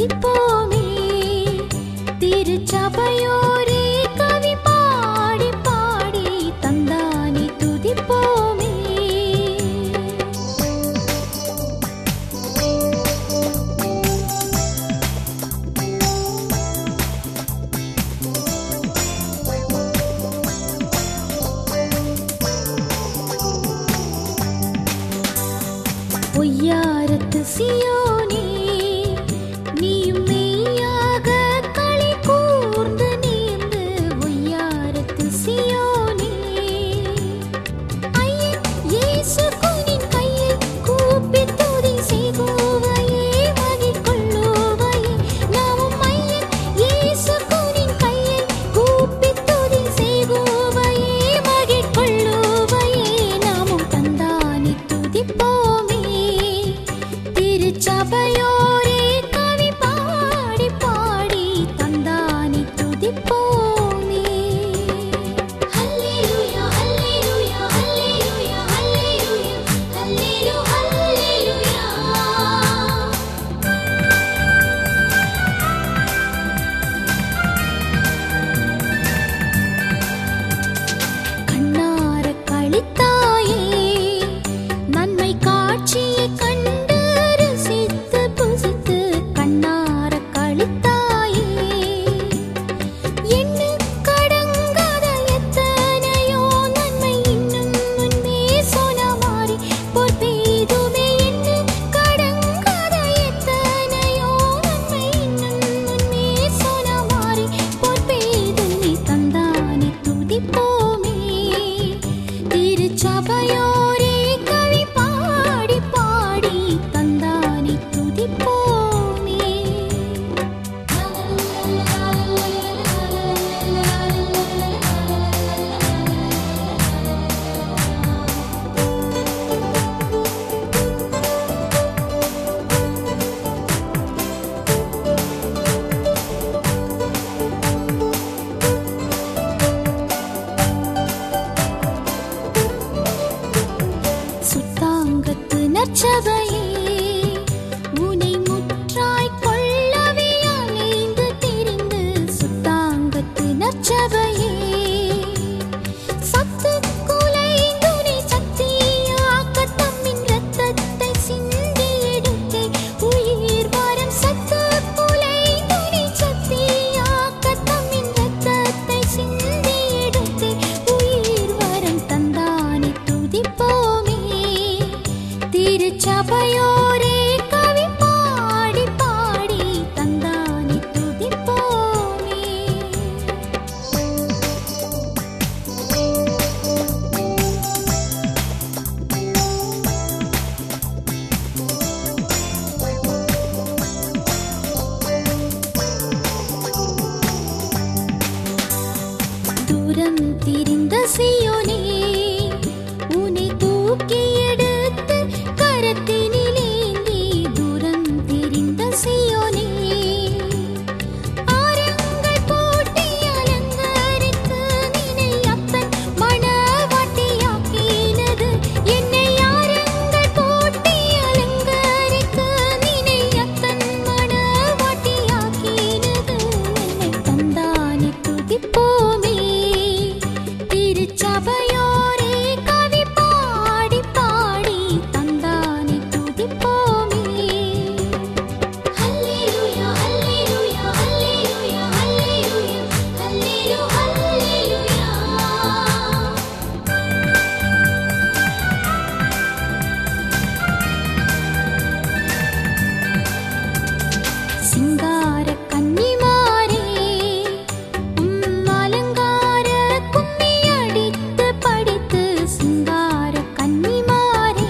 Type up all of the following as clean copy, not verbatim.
துதிப்போமே. திருச்சபையோரே கவி பாடி பாடி தந்தானே துதிப்போமே. பொய்யாரத்து சியோனே நீயும் மெய்யாக களி கூர்ந்து நீர்ந்து பொய்யாரத்து சியோனே. ஐயன் இயேசு குனின் கையை கூப்பி துதி செய்குவையே மகிழ்கொள்ளுவையே. நாமும் ஐயன் இயேசு குனின் கையை கூப்பி துதி செய்குவையே மகிழ்கொள்ளுவையே. நாமும் தந்தானே துதிப்போமே. திருச்சபையோரே கவி பாடி பாடி தந்தானே துதிப்போமே. ஹல்லேலூயா ஹல்லேலூயா ஹல்லேலூயா ஹல்லேலூயா ஹல்லேலூயா ஹல்லேலூயா. கண்ணார களித்தாயே நன்மை காட்சியை கண்டு ரசித்து புசித்து கண்ணார களித்தாயே. எண்ணு கடங்காத எத்தனையோ நன்மை இன்னும் முன்னே சொனமாறி போர் பெய்துமே. எண்ணு கடங்காத எத்தனையோ நன்மை இன்னும் முன்னே சொனமாறி போர் பெய்து நீ தந்தானே துதிப்போமே. திருச்சபையோரே கவி பாடி பாடி தந்தானே துதிப்போமே. சுத்தாங்கத்து நற்சபையே உனை முற்றாய் கொள்ளவே அலைந்து திரிந்து. சுத்தாங்கத்து நற்சபையே சத்து குலைந்துனை சத்தியாக்க தம்மின் இரத்தத்தை சிந்தி எடுத்தே உயிர் வரம். சத்து குலைந்துனை சத்தியாக்க தம்மின் இரத்தத்தை சிந்தி எடுத்தே உயிர் வரம் தந்தானே துதிப்போமே. திருச்சபையோரே கவி பாடி பாடி தந்தானே துதிப்போமே. தூரம் திரிந்த சியோனே உன்னை தூக்கி எடுத்து கரத்தினிலேந்தி. தூரம் திரிந்த சியோனே ஆரங்கள் போட்டி அலங்கரித்து நினை அப்பன் மணவாட்டியாக்கினது. என்னை ஆரங்கள் போட்டி அலங்கரித்து நினை அப்பன் மணவாட்டியாக்கினது. என்னை தந்தானே துதிப்போமே. திருச்சபையோரே கவி பாடி பாடி தந்தானே துதிப்போமே. ஹல்லேலூயா ஹல்லேலூயா ஹல்லேலூயா ஹல்லேலூயா ஹல்லேலூயா ஹல்லேலூயா. சிங்கார கன்னிமாரே அலங்கார கும்மி அடித்து படித்து. சிங்கார கன்னிமாரே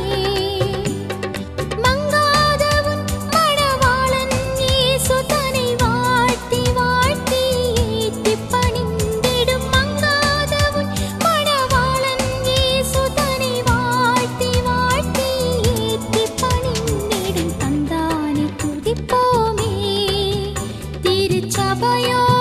மங்காதவன் மணவாளன் இயேசு தன்னை வாழ்த்தி வாழ்த்தி ஏத்தி பணிந்திடும். மங்காதவன் மணவாளன் இயேசு தன்னை வாழ்த்தி வாழ்த்தி ஏத்தி பணிந்திடும். தந்தானே துதிப்போமே. திருச்சபையோ